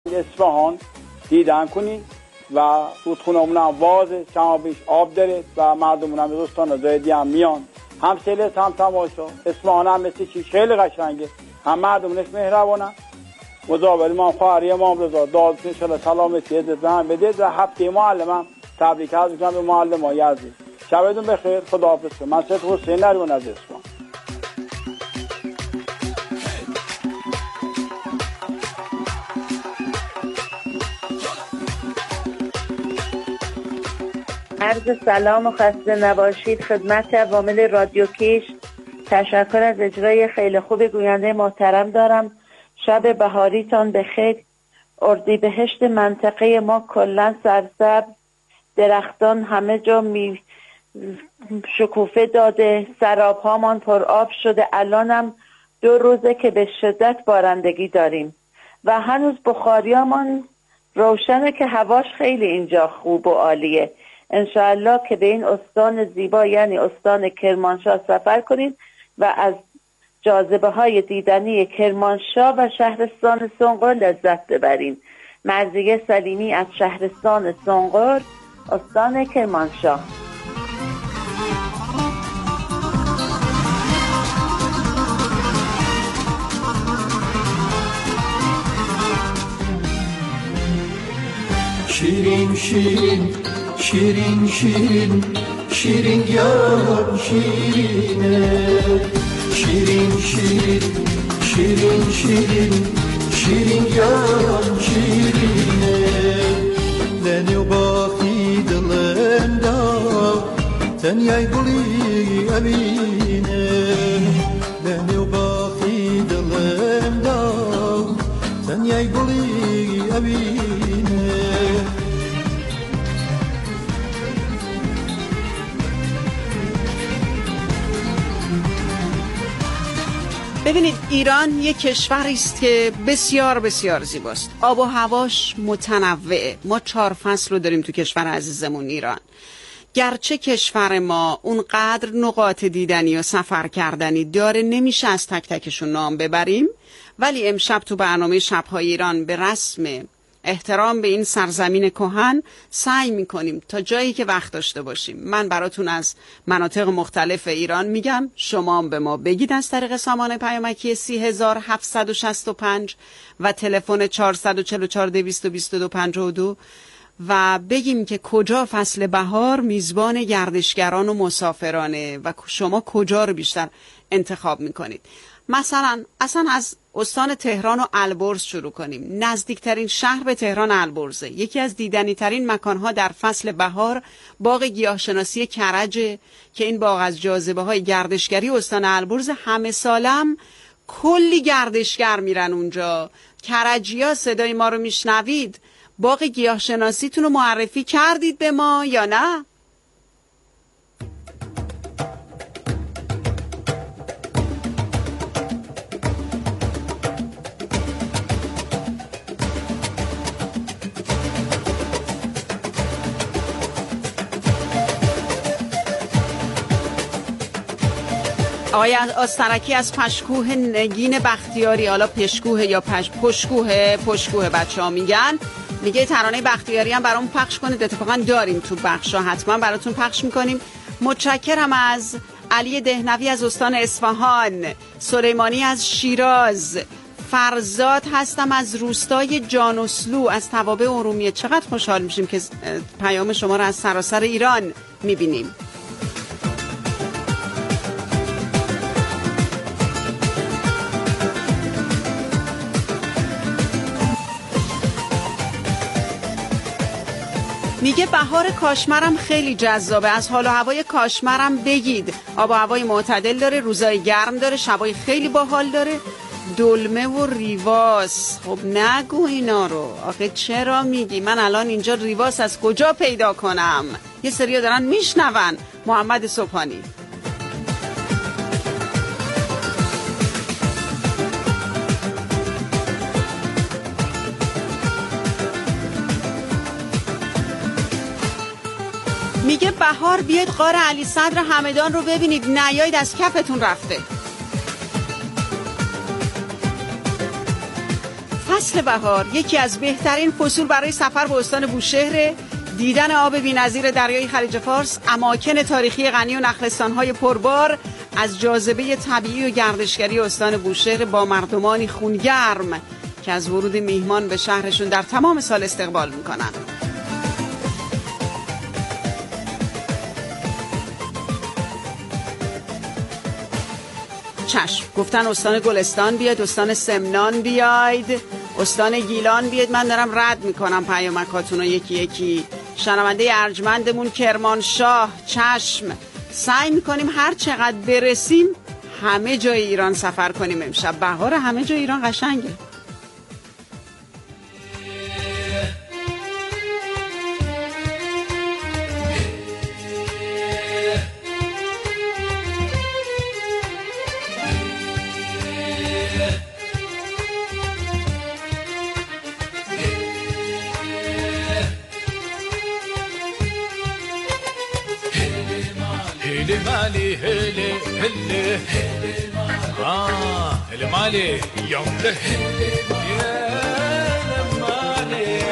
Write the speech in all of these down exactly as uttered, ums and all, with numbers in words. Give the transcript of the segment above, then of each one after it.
اصفهان دیدن کنید و رودخونه‌مون هم وازه، شما بیش آب داره و مردمون هم دوستان زایدی هم میان، هم سیلس هم تماشا. اصفهان هم مثل چی خیلی قشنگه، هم مردمونش مهربانن. مزاوری ما خواهری امام رضا داد ان شاء الله سلامتی عزت هم بدید و هفته معلمم تبریک عرض می‌کنم به معلمای عزیز. شبتون بخیر، خداحافظ. من سید حسین نریمان از اصفهان. عرض سلام و خسته نباشید خدمت عوامل رادیو کیش. تشکر از اجرای خیلی خوب گوینده محترم دارم. شب بهاریتان بخیر. اردیبهشت منطقه ما کلا سرسبز، درختان همه جا می شکوفه داده، سراب هامان پر آب شده. الانم دو روزه که به شدت بارندگی داریم و هنوز بخاریامان روشنه که هواش خیلی اینجا خوب و عالیه. انشاءالله که به این استان زیبا یعنی استان کرمانشاه سفر کنید و از جاذبه های دیدنی کرمانشاه و شهرستان سنقر لذت ببرین. مرضیه سلیمی از شهرستان سنقر، استان کرمانشاه. شیرین شیرین شیرین شیرین شیرین یار شیرینه، شیرین شیرین شیرین شیرین شیرین یار شیرینه. لنی و باقی دلندا تنیای گلی امینه، لنی و باقی دلندا تنیای گلی امینه. ببینید ایران یک کشوری است که بسیار بسیار زیباست. آب و هواش متنوعه. ما چهار فصل رو داریم تو کشور عزیزمون ایران. گرچه کشور ما اونقدر نقاط دیدنی و سفر کردنی داره نمیشه از تک تکشون نام ببریم، ولی امشب تو برنامه شب‌های ایران به رسم احترام به این سرزمین کهن سعی میکنیم تا جایی که وقت داشته باشیم. من براتون از مناطق مختلف ایران میگم، شما هم به ما بگید از طریق سامانه پیامکی سی هزار هفتصد و شصت و پنج و تلفن چهارصد و چهل و چهار دویست و بیست و دو پنجاه و دو و بگیم که کجا فصل بهار میزبان گردشگران و مسافرانه و شما کجا رو بیشتر انتخاب میکنید. مثلا اصلا از استان تهران و البرز شروع کنیم. نزدیکترین شهر به تهران البرزه. یکی از دیدنی ترین مکانها در فصل بهار باغ گیاهشناسی کرجه که این باغ از جاذبه های گردشگری استان البرز. همه سالم کلی گردشگر میرن اونجا. کرجیا صدای ما رو میشنوید؟ باغ گیاهشناسیتون رو معرفی کردید به ما یا نه؟ آقای آسترکی از پشکوه نگین بختیاری، حالا پشکوه یا پش پشکوه پشکوه بچه ها میگن، میگه ترانه بختیاری هم برام پخش کنید. اتفاقا داریم تو بخشا، حتما براتون پخش میکنیم. متشکرم از علی دهنوی از استان اصفهان، سلیمانی از شیراز، فرزاد هستم از روستای جانوسلو از توابع ارومیه. چقدر خوشحال میشیم که پیام شما رو از سراسر ایران میبینیم. میگه بهار کاشمرم خیلی جذابه. از حال و هوای کاشمرم بگید. آب و هوای معتدل داره، روزای گرم داره، شبای خیلی باحال داره. دلمه و ریواس، خب نگو اینا رو آخه، چرا میگی؟ من الان اینجا ریواس از کجا پیدا کنم؟ یه سریا دارن میشنون. محمد صبحانی. میگه بهار بیاید غار علی صدر همدان رو ببینید، نیایید از کفتون رفته. فصل بهار یکی از بهترین فصول برای سفر به استان بوشهر، دیدن آب بی‌نظیر دریای خلیج فارس، اماکن تاریخی غنی و نخلستان‌های پربار، از جاذبه طبیعی و گردشگری استان بوشهر با مردمانی خونگرم که از ورود میهمان به شهرشون در تمام سال استقبال میکنن. چشم، گفتن استان گلستان بیاید، استان سمنان بیاید، استان گیلان بیاید. من دارم رد میکنم پیامکاتون رو یکی یکی. شنونده ارجمندمون کرمانشاه، چشم، سعی میکنیم هر چقدر برسیم همه جای ایران سفر کنیم. امشب بهار همه جای ایران قشنگه. هلي مالي هلي هلي آه هلي مالي يوم له يا مالي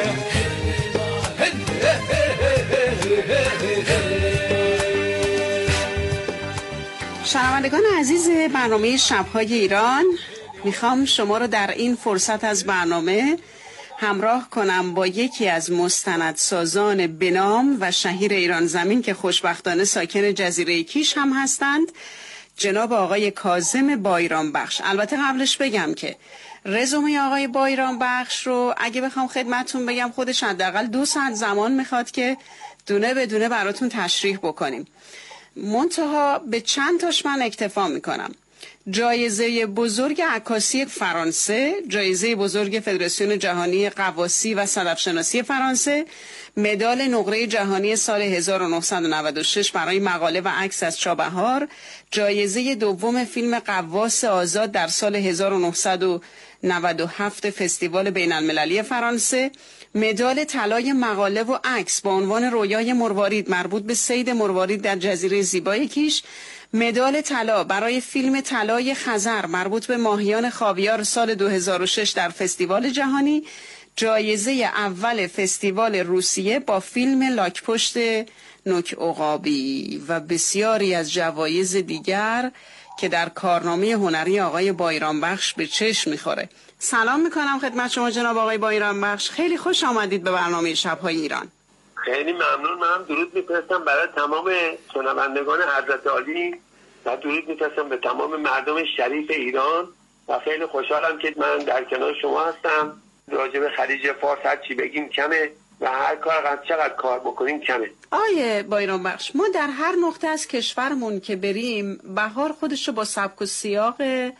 شنوندگان عزیز برنامه شب‌های ایران، میخوام شما رو در این فرصت از برنامه همراه کنم با یکی از مستندسازان بنام و شهیر ایران زمین که خوشبختانه ساکن جزیره کیش هم هستند، جناب آقای کاظم بایرامبخش. البته قبلش بگم که رزومه آقای بایرامبخش رو اگه بخوام خدمتتون بگم خودش حداقل دو ساعت زمان میخواد که دونه به دونه براتون تشریح بکنیم. منتها به چند تاش من اکتفا میکنم. جایزه بزرگ عکاسی فرانسه، جایزه بزرگ فدراسیون جهانی غواصی و صدفشناسی فرانسه، مدال نقره جهانی سال هزار و نهصد و نود و شش برای مقاله و عکس از چابهار، جایزه دوم فیلم غواص آزاد در سال هزار و نهصد و نود و هفت فستیوال بین المللی فرانسه، مدال طلای مقاله و عکس با عنوان رویای مروارید مربوط به صید مروارید در جزیره زیبای کیش، مدال طلا برای فیلم طلای خزر مربوط به ماهیان خاویار سال دو هزار و شش در فستیوال جهانی، جایزه اول فستیوال روسیه با فیلم لاک‌پشت نوک عقابی و بسیاری از جوایز دیگر که در کارنامه هنری آقای بایرامبخش به چشم میخوره. سلام میکنم خدمت شما جناب آقای بایرامبخش، خیلی خوش آمدید به برنامه شب‌های ایران. خیلی ممنون. منم درود میفرستم برای تمام شنوندگان حضرت عالی و درود میفرستم به تمام مردم شریف ایران و خیلی خوشحالم که من در کنار شما هستم. راجع به خلیج فارس هر چی بگیم کمه و هر کار چقدر کار بکنیم کمه. آیه بایرامبخش، ما در هر نقطه از کشورمون که بریم بهار خودش رو با سبک و سیاق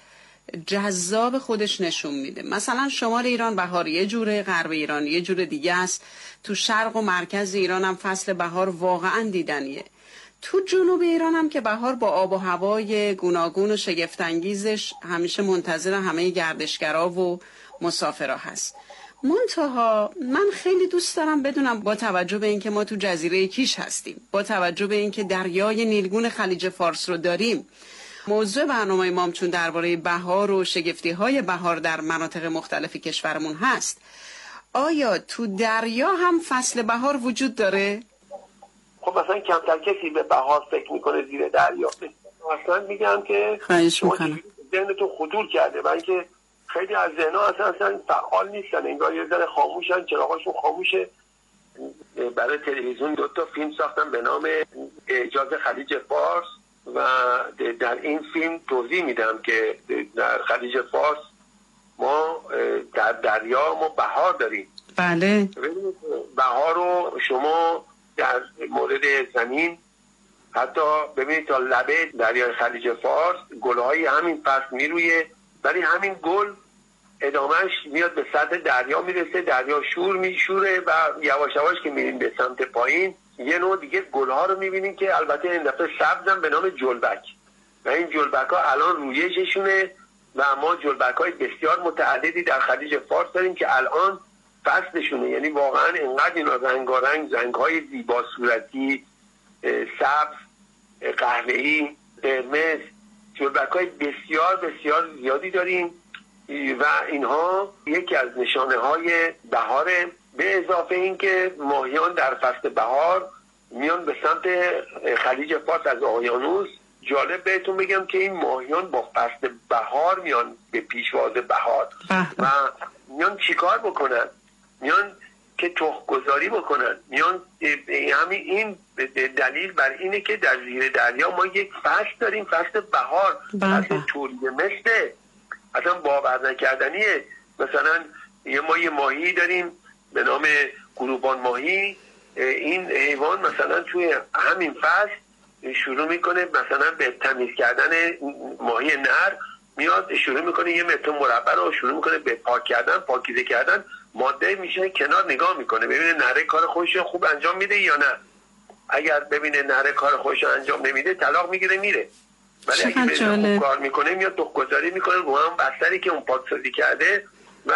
جذاب خودش نشون میده. مثلا شمال ایران بهار یه جوره، غرب ایران یه جور دیگه است، تو شرق و مرکز ایران هم فصل بهار واقعا دیدنیه. تو جنوب ایران هم که بهار با آب و هوای گوناگون و شگفت‌انگیزش همیشه منتظر همه گردشگرا و مسافرا هست. منتها من خیلی دوست دارم بدونم با توجه به اینکه ما تو جزیره کیش هستیم، با توجه به اینکه دریای نیلگون خلیج فارس رو داریم، موضوع برنامه ما چون درباره بهار و شگفتی‌های بهار در مناطق مختلف کشورمون هست، آیا تو دریا هم فصل بهار وجود داره؟ خب مثلا کمتر کسی به بهار فکر میکنه زیر دریا. مثلا میگم که خواهش میکنم ذهنتون خطور کرده و اینکه خیلی از ذهن‌ها اصلا اصلا فعال نیستن، انگار یه ذره خاموشن، چراغاشون خاموشه. برای تلویزیون دو تا فیلم ساختم به نام اعجاز خلیج فارس و در این فیلم توضیح میدم که در خلیج فارس ما در دریا ما بهار داریم. بله. بهار رو شما در مورد زمین حتی ببینید تا لبه دریای خلیج فارس گلهای همین فصل میرویه، ولی همین گل ادامهش میاد به سطح دریا میرسه، دریا شور میشوره و یواش یواش که میریم به سمت پایین یه نوع دیگه گلها رو میبینیم که البته این دفعه سبزن به نام جلبک و این جلبک ها الان رویششونه و ما جلبک های بسیار متعددی در خلیج فارس داریم که الان فصلشونه. یعنی واقعا اینقدر اینا رنگارنگ، رنگ های زیبا صورتی، سبز، قهوه‌ای، قرمز، جلبک های بسیار بسیار زیادی داریم و اینها یکی از نشانه های بهاره. به اضافه اینکه ماهیان در فصل بهار میان به سمت خلیج فارس از اقیانوس. جالب بهتون بگم که این ماهیان با فصل بهار میان به پیشواز بهار و میان چیکار بکنن؟ میان که تخم‌گذاری بکنن. میان همین این دلیل بر اینه که در زیر دریا ما یک فصل داریم، فصل بهار، فصل توریه مثل اصلا باور نکردنیه. مثلا ما یه ماهی داریم به نام گروبان ماهی. این حیوان مثلا توی همین فصل شروع میکنه مثلا به تمیز کردن ماهی نر، میاد شروع میکنه یه متر مربع رو شروع میکنه به پاک کردن، پاکیزه کردن. ماده میشینه کنار نگاه میکنه ببینه نره کار خودش خوب انجام میده یا نه. اگر ببینه نره کار خودش انجام نمیده طلاق میگیره میره. ولی اگه ببینه خوب کار میکنه میاد تخم‌گذاری میکنه رو هم بستری که اون پاکسازی کرده و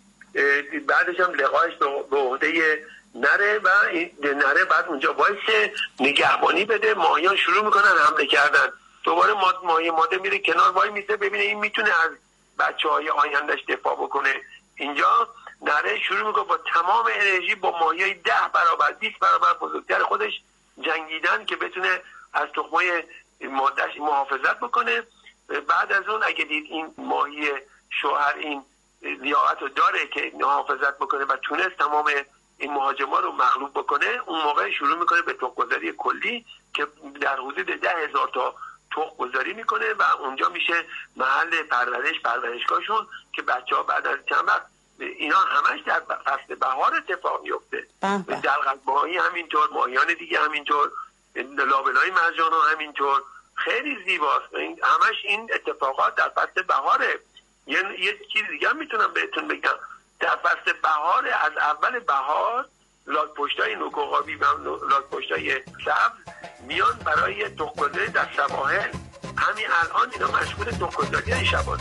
بعدش هم لقاش به عهده نره و این نره بعد اونجا وایسه نگهبانی بده. ماهیان شروع میکنن حمله کردن. دوباره ماهی ماده میره کنار وای میسه ببینه این میتونه از بچه‌های آیندهش دفاع بکنه. اینجا نره شروع میکنه با تمام انرژی با ماهیای ده برابر بیست برابر بزرگتر خودش جنگیدن که بتونه از تخمای مادهش محافظت بکنه. بعد از اون اگه دید این ماهی شوهر این لیاقت رو داره که محافظت بکنه و تونست تمام این مهاجما رو مغلوب بکنه، اون موقع شروع میکنه به تخم‌گذاری کلی که در حدود ده هزار تا تخم گذاری میکنه و اونجا میشه محل پرورش پرورشگاهشون که بچه ها بعد از چند وقت اینا همش در فصل بهار اتفاق میفته. دلغک ماهی همینطور، ماهیان دیگه همینطور، لابلای مرجان ها همینطور. خیلی زیباست. همش این اتفاقات در فصل بهاره. یه یه چیز دیگه هم میتونم بهتون بگم. در فصل بهار از اول بهار لاک‌پشتای نوک‌عقابی و لاک‌پشتای سبز میان برای تخم‌گذاری در سواحل. همین الان اینا مشغول تخم‌گذاری شبانه.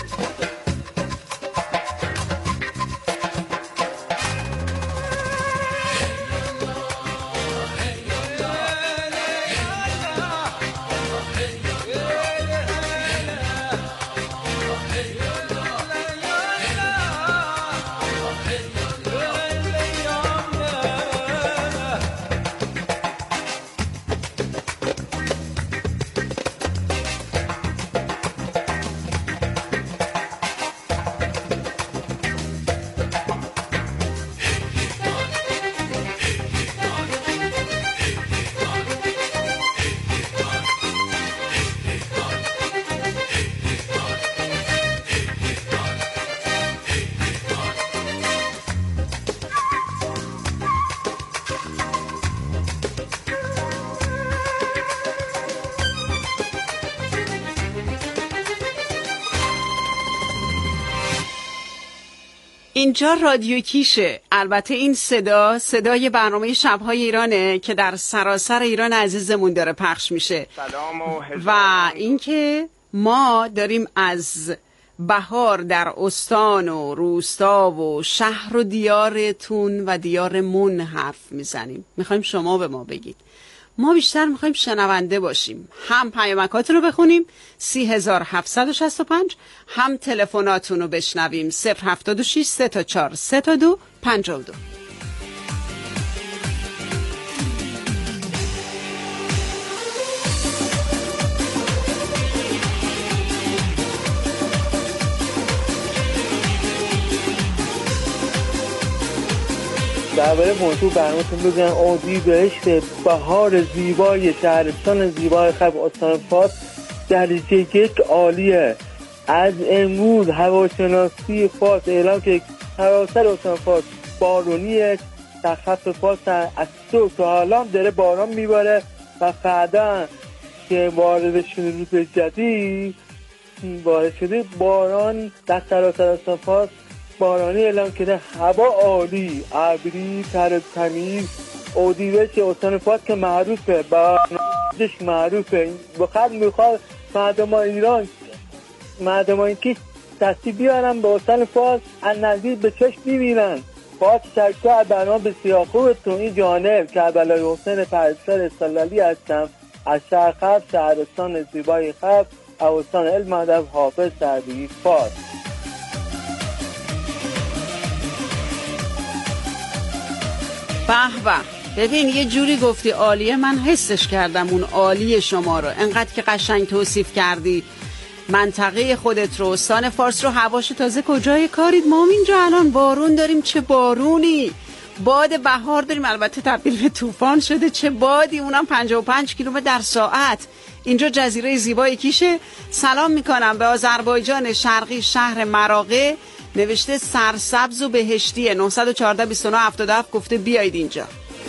اینجا رادیو کیشه. البته این صدا صدای برنامه شب‌های ایرانه که در سراسر ایران عزیزمون داره پخش میشه و, و اینکه ما داریم از بهار در استان و روستا و شهر و دیارتون و دیارمون حرف میزنیم. میخوایم شما به ما بگید. ما بیشتر میخوایم شنونده باشیم، هم پیامکاتون رو بخونیم سی هزار هفتصد و شصت و پنج، هم تلفناتون رو بشنویم صفر هفتاد و شش سه تا چهار سه تا دو پنجاه و دو. درباره موضوع برنامه‌تون بگم. اردیبهشت، بهار زیبای شهرستان زیبای خلق استان فارس درجه یک عالیه. از امروز هواشناسی فارس اعلام که سراسر استان فارس بارونیه. در خط فارس از صبح تا حالا داره باران میباره و فردا که وارد شده روز جدید وارد شده باران در سراسر استان فارس بارانی اعلام کرده. هوا عالی، ابری، تر تمیز. اردیبهشت استان فارس که معروفه، بارانش معروفه. بخاطر میخواد مردم ایران مردم که دستی بیارن به استان فارس از نزدیک به چشم ببینن. فارس شرکت برنامه بسیار خوبتون. این جانب کربلای حسین پرستار استقلالی هستم از شهر خلق، شهرستان زیبای خلق، استان علم ادب حافظ سعدی فارس. به به. ببین یه جوری گفتی عالیه، من حسش کردم اون عالی شما رو، انقدر که قشنگ توصیف کردی منطقه خودت رو، استان فارس رو. هواش تازه کجای کارید؟ ما اینجا الان بارون داریم، چه بارونی، باد بهار داریم، البته تبدیل به طوفان شده، چه بادی، اونم پنجاه و پنج کیلومتر در ساعت. اینجا جزیره زیبای کیشه. سلام میکنم به آذربایجان شرقی شهر مراغه، نوشته سرسبز و بهشتیه، نه یک چهار بیست و نه هفتاد و هفت گفته بیایید اینجا.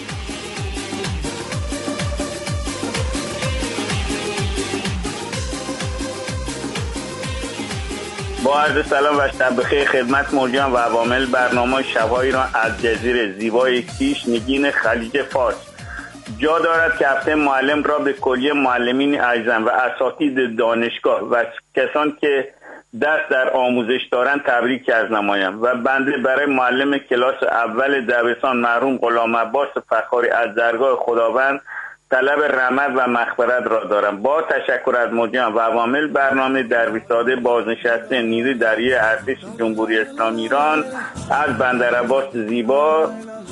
با عرض سلام و شب بخیر خدمت مرجان و عوامل برنامه شب‌های ایران از جزیره زیبای کیش نگین خلیج فارس. جا دارد که هفته معلم را به کلیه معلمین اعظم و اساتید دانشگاه و کسان که دست در آموزش دارند تبریک عرض نمایم و بنده برای معلم کلاس اول دبستان مرحوم غلام عباس فخاری از درگاه خداوند طلب رحمت و مغفرت را دارم. با تشکر از مجریان و عوامل برنامه در وساده بازنشسته نیروی دریایی ارتش جمهوری اسلامی ایران از بندر عباس زیبا.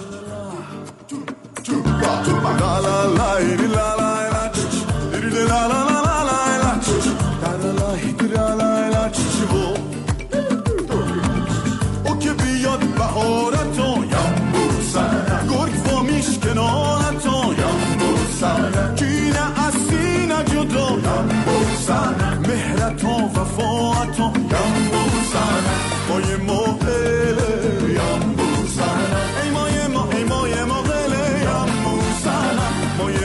کینه اسینه جدا یمبوسن مهرت و وفاعت و یمبوسن مای موهله یمبوسن ای مای ما ای مای موهله یمبوسن مای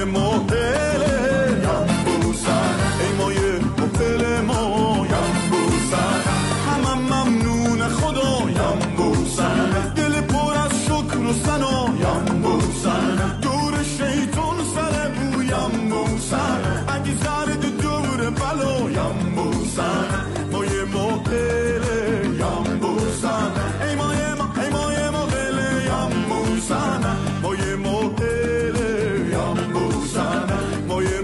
موهله یمبوسن ای مای موهله ما یمبوسن همه ممنون خدا یمبوسن دل پر از شکر و ثنا یمبوسن دور شیطان سر بو یمبوسن اگه زرد دور بلا یمبوسن مای موهله یمبوسن ای مای ما ای مای موهله یمبوسن مای موهله یمبوسن مای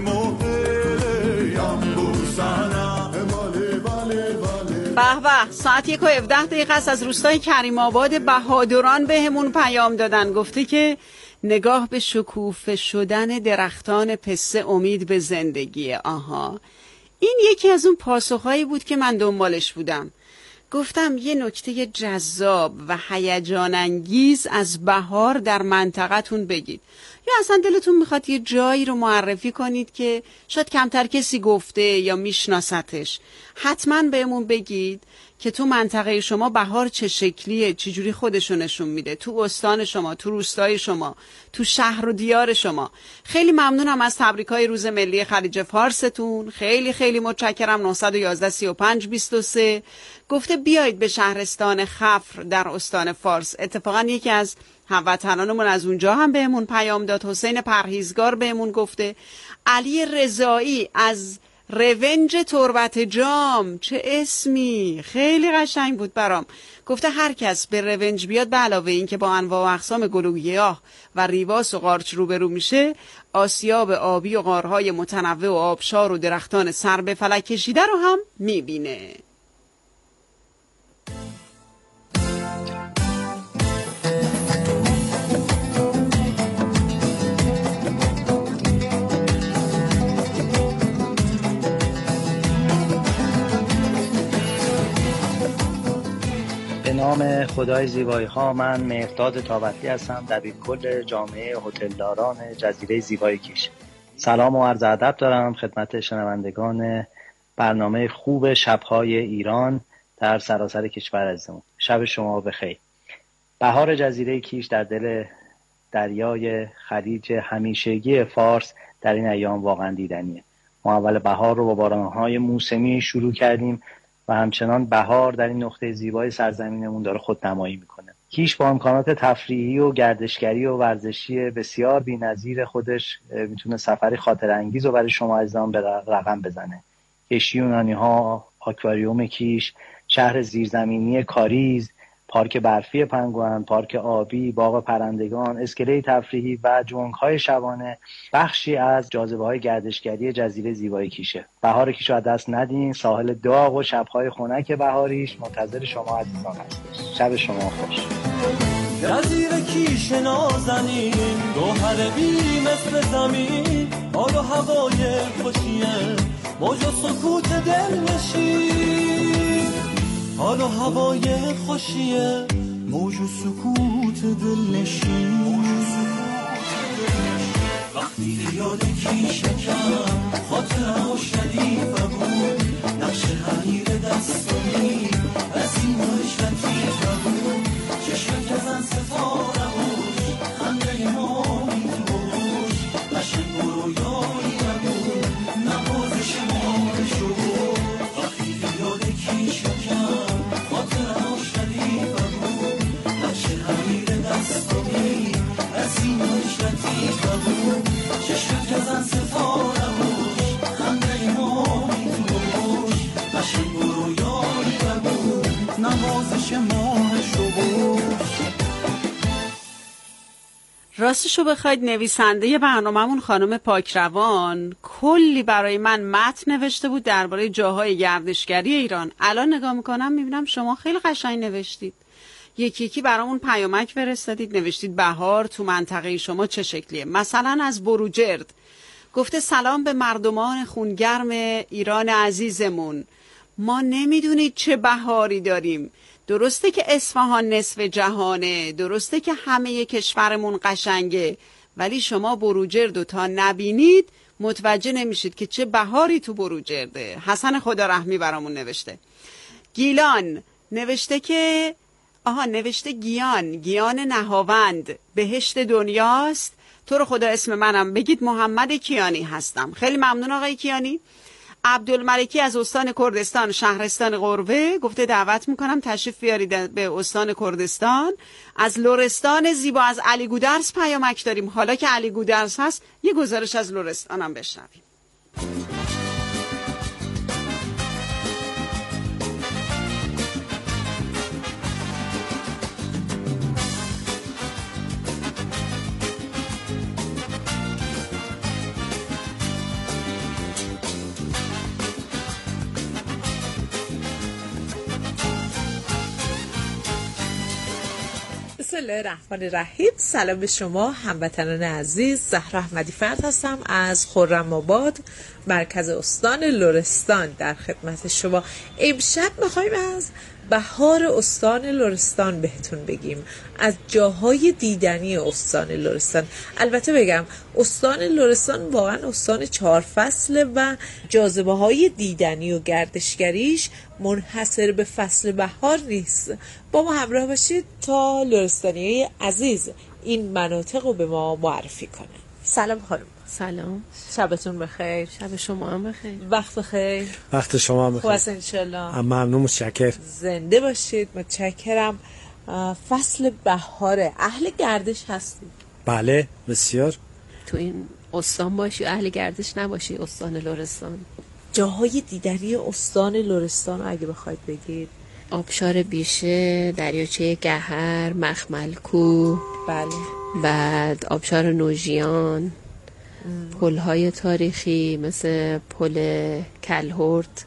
موهله یمبوسن بله بله بله. به به. ساعت یک و هفده دقیقه است. از روستای کریم آباد بهادران به همون پیام دادن، گفته که نگاه به شکوفه شدن درختان پسته امید به زندگی. آها، این یکی از اون پاسخهایی بود که من دنبالش بودم. گفتم یه نکته جذاب و هیجان انگیز از بهار در منطقتون بگید، یا اصلا دلتون میخواد یه جایی رو معرفی کنید که شاید کمتر کسی گفته یا میشناستش. حتما بهمون بگید که تو منطقه شما بهار چه شکلیه، چجوری خودشو نشون میده، تو استان شما، تو روستای شما، تو شهر و دیار شما. خیلی ممنونم از تبریکای روز ملی خلیج فارستون. خیلی خیلی متشکرم. نه یک یک سی و پنج بیست و سه گفته بیایید به شهرستان خفر در استان فارس. اتفاقا یکی از هموطنانمون از اونجا هم بهمون پیام داد. حسین پرهیزگار بهمون گفته. علی رضایی از رونج تربت جام، چه اسمی، خیلی قشنگ بود برام. گفته هر کس به رونج بیاد به علاوه این که با انواع و اقسام گل و گیاه و ریواس و قارچ روبرو میشه، آسیاب آبی و غارهای متنوع و آبشار و درختان سر به فلک کشیده رو هم میبینه. به نام خدای زیبایی ها، من مهرداد تابتی هستم، دبیرکل جامعه هتلداران جزیره زیبای کیش. سلام و عرض ادب دارم خدمت شنوندگان برنامه خوب شب‌های ایران در سراسر کشور عزیزمون. شب شما بخیر. بهار جزیره کیش در دل دریای خلیج همیشگی فارس در این ایام واقعا دیدنیه. ما اول بهار رو با باران‌های موسمی شروع کردیم و همچنان بهار در این نقطه زیبای سرزمینمون داره خودنمایی میکنه. کیش با امکانات تفریحی و گردشگری و ورزشی بسیار بی‌نظیر خودش میتونه سفری خاطر انگیز رو برای شما عزیزان به رقم بزنه. کشتی یونانی ها، آکواریوم کیش، شهر زیرزمینی کاریز، پارک برفی پنگوئن، پارک آبی، باغ پرندگان، اسکله تفریحی و جونگ‌های شبانه بخشی از جاذبه‌های گردشگری جزیره زیبای کیشه. بهار کیش رو از دست ندین. ساحل داغ و شب‌های خنک بهاریش منتظر شما عزیزان هستش. شب شما خوش. نظیر کیش نازنین گوهر بی مثل زمین حال و هوای خوشیه موج و سکوت دل نشین حال و هوای خوشیه موج و سکوت دل نشین وقتی یاد کیشکم خاطرم و شریفه بود نقش حریر دستانی از این باش لطیفه بود چشم کزن ستاره بود خنده مامی توش قشنگ و رویایی نبود نوازش مارشو بود وقتی یاد کیشکم خاطرم و شریفه بود نقش حریر دستانی از این باش لطیفه بود چشم کزن ستاره بود خنده مامی توش قشنگ و رویایی نبود نوازش مارشو بود. راستشو بخواید نویسنده برنامه‌مون خانم پاکروان کلی برای من متن نوشته بود درباره جاهای گردشگری ایران. الان نگاه میکنم میبینم شما خیلی قشنگ نوشتید، یکی یکی برامون پیامک فرستادید، نوشتید بهار تو منطقه شما چه شکلیه. مثلا از بروجرد گفته سلام به مردمان خونگرم ایران عزیزمون، ما نمیدونید چه بهاری داریم. درسته که اصفهان نصف جهانه، درسته که همه کشورمون قشنگه، ولی شما بروجرد تا نبینید متوجه نمیشید که چه بهاری تو بروجرده. حسن خدا رحمی برامون نوشته. گیلان نوشته که آها نوشته گیان گیان نهاوند بهشت دنیاست، تو رو خدا اسم منم بگید، محمد کیانی هستم. خیلی ممنون آقای کیانی. عبدالملکی از استان کردستان شهرستان قروه گفته دعوت میکنم تشریف بیارید به استان کردستان. از لرستان زیبا از علی گودرز پیامک داریم. حالا که علی گودرز هست یه گزارش از لرستانم بشنویم. بسم الله الرحمن الرحیم. سلام به شما هموطنان عزیز. زهرا احمدی فرد هستم از خرم آباد مرکز استان لرستان در خدمت شما. امشب میخوایم از بهار استان لرستان بهتون بگیم، از جاهای دیدنی استان لرستان. البته بگم استان لرستان واقعا استان چهار فصله و جاذبه های دیدنی و گردشگریش منحصر به فصل بهار نیست. با ما همراه باشید تا لرستانی عزیز این مناطق رو به ما معرفی کنه. سلام خانم. سلام، شبتون بخیر. شب شما هم بخیر. وقت بخیر. وقت شما هم بخیر. خوب هستین انشالله؟ ممنون، متشکرم. زنده باشید. متشکرم. فصل بهاره، اهل گردش هستید؟ بله بسیار. تو این استان باشی اهل گردش نباشی استان لرستان. جاهای دیدنی استان لرستان رو اگه بخواید بگید؟ آبشار بیشه، دریاچه گهر، مخملکو، بله، بعد آبشار نوژیان، پل‌های تاریخی مثل پل کلهرد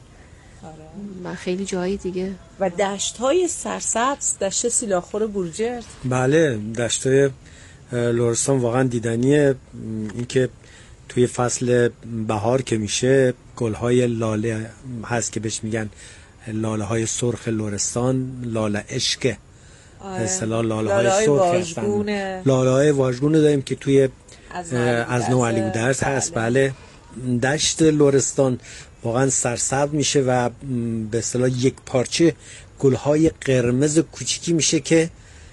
و خیلی جایی دیگه، و دشت‌های سرسبز، دشت سیلاخور بروجرد. بله، دشت‌های لرستان واقعا دیدنیه. اینکه توی فصل بهار که میشه گل‌های لاله هست که بهش میگن لاله های سرخ لرستان، لاله عشق، اصطلاح لاله های سرخ هستن. لاله های واژگون داریم که توی از نو علی گودرز هست. بله. دشت لرستان واقعا سرسبز میشه و به اصطلاح یک پارچه گل‌های قرمز کوچیکی میشه که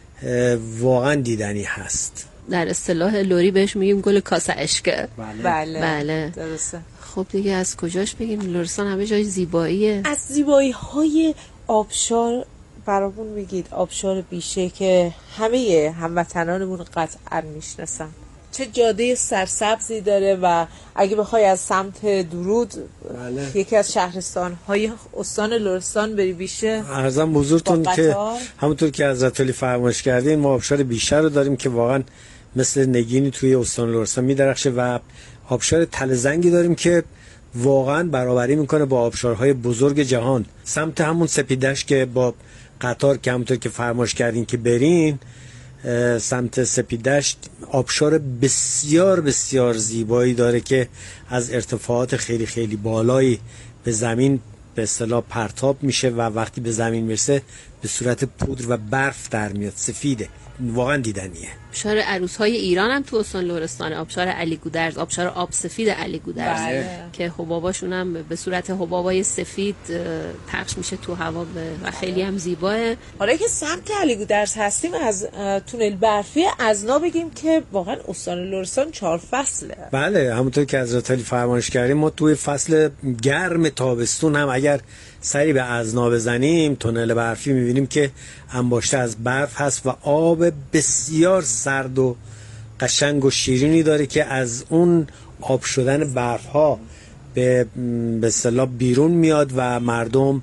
واقعا دیدنی هست. در اصطلاح لوری بهش میگیم گل کاسه عشق. بله. بله. بله. درسته. خب دیگه از کجاش بگیم؟ لرستان همه جای زیباییه. از زیبایی های آبشار برامون میگید. آبشار بیشه که همه هموطنانمون قطعا میشناسن. چه جاده سرسبزی داره و اگه بخوای از سمت درود، بله، یکی از شهرستان‌های استان لرستان بری بیشه، عرضم حضورتون که همونطور که حضرت علی فرمایش کردین ما آبشار بیشه رو داریم که واقعا مثل نگینی توی استان لرستان میدرخشه و آبشار تل زنگی داریم که واقعا برابری میکنه با آبشارهای بزرگ جهان. سمت همون سپیدش که با قطار که همونطور که فرمایش کردین که برین، سمت سپیدشت آبشار بسیار بسیار زیبایی داره که از ارتفاعات خیلی خیلی بالایی به زمین به اصطلاح پرتاب میشه و وقتی به زمین میرسه به صورت پودر و برف در میاد، سفیده، واقعا دیدنیه. آبشار عروس‌های ایران هم تو استان لرستان، آبشار علی گودرز، آبشار آب سفید علی گودرز بله. که حباباشون هم به صورت حبابای سفید پخش میشه تو هوا و خیلی هم زیباه. حالا که سمت علی گودرز هستیم از تونل برفی ازنا بگیم که واقعا استان لرستان چهار فصله. بله، همونطور که حضرت علی فرمایش کردیم ما توی فصل گرم تابستون هم اگر سری به ازنا بزنیم تونل برفی میبینیم که انباشته از برف هست و آب بسیار سرد و قشنگ و شیرینی داره که از اون آب شدن برف ها به به اصطلاح بیرون میاد و مردم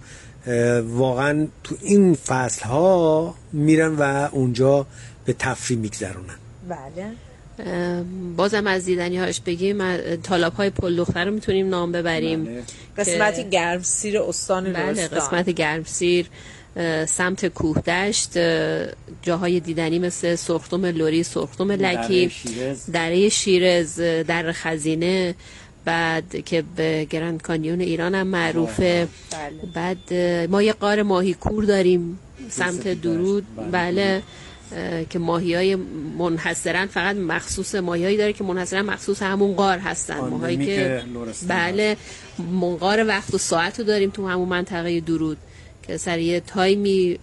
واقعا تو این فصل ها میرن و اونجا به تفریح میگذرونن. بله. بازم از دیدنی هاش بگیم تالاب های پل دختر رو میتونیم نام ببریم. بله. قسمت گرمسیر استان لرستان. بله، قسمت گرمسیر سمت کوهدشت جاهای دیدنی مثل سرخدم لری، سرخدم لکی، دره شیرز، در خزینه، بعد که به گرند کانیون ایران هم معروفه. بله. بعد ما یه غار ماهی کور داریم سمت درود. بله که ماهیای منحصرا فقط مخصوص ماهیایی داره که منحصرا مخصوص همون غار هستن، ماهایی که بله منقار وقت و ساعت رو داریم تو همون منطقه درود که سر یه تایمی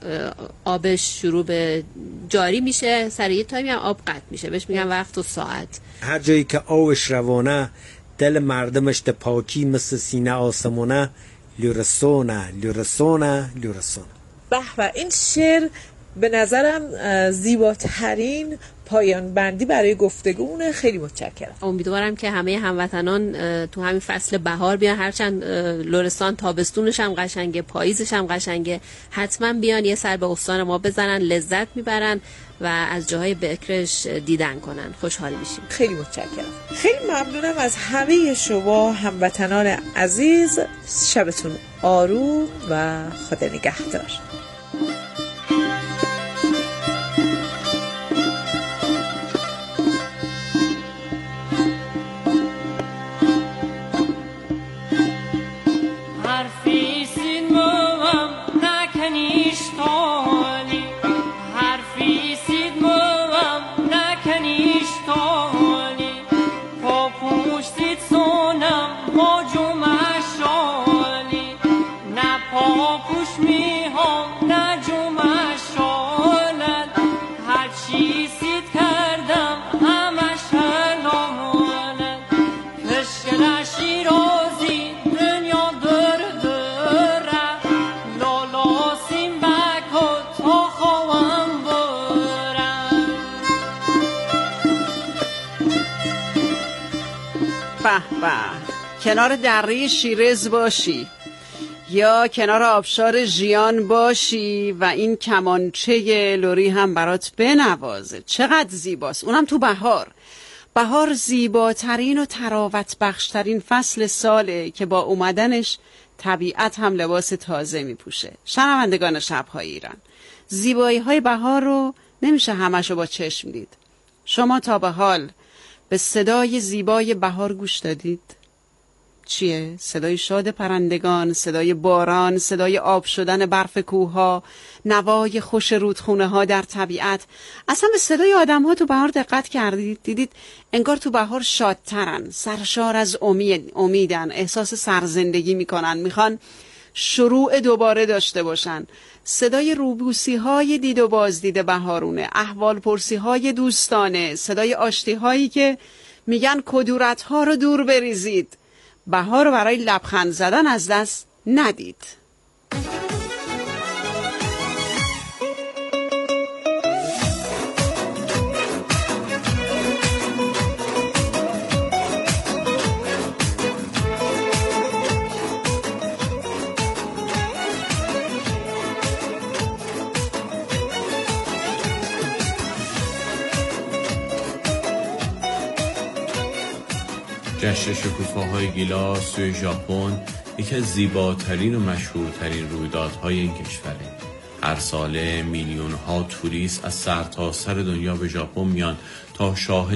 آبش شروع به جاری میشه، سر یه تایمی هم آب قطع میشه، بهش میگن وقت و ساعت. هر جایی که آبش روانه دل مردمش ده پاکی مثل سینه آسمونه، لرستونه لرستونه لرستونه. به به، این شعر به نظرم زیباترین پایان بندی برای گفتگوونه. خیلی متشکرم. امیدوارم که همه هموطنان تو همین فصل بهار بیان، هرچند لرستان تابستونش هم قشنگه، پاییزش هم قشنگه، حتما بیان یه سر به استان ما بزنن، لذت میبرن و از جاهای بکرش دیدن کنن، خوشحال میشیم. خیلی متشکرم. خیلی ممنونم از همه شما هموطنان عزیز. شبتون آروم و خدا نگهدار. کنار دره شیرز باشی یا کنار آبشار ژیان باشی و این کمانچه لری هم برات بنوازه، چقدر زیباست، اونم تو بهار. بهار زیباترین و تراوت بخشترین فصل ساله که با اومدنش طبیعت هم لباس تازه میپوشه. شنوندگان شب‌های ایران، زیبایی های بهار رو نمیشه همشو با چشم دید. شما تا به حال به صدای زیبای بهار گوش دادید؟ چیه؟ صدای شاد پرندگان، صدای باران، صدای آب شدن برف کوه‌ها، نوای خوش رودخونه ها در طبیعت. اصلا به صدای آدم ها تو بهار دقت کردید؟ دیدید انگار تو بهار شادترن، سرشار از امید، امیدن، احساس سرزندگی میکنن، میخوان شروع دوباره داشته باشن. صدای روبوسی های دید و بازدید بهارونه، احوال پرسی های دوستانه، صدای آشتی هایی که میگن کدورت ها رو دور بریزید. بهار رو برای لبخند زدن از دست ندید. جشن شکوفه‌های گیلاس توی ژاپن یکی از زیباترین و مشهورترین رویدادهای این کشوره. هر ساله میلیون ها توریست از سرتاسر دنیا به ژاپن میان تا شاهد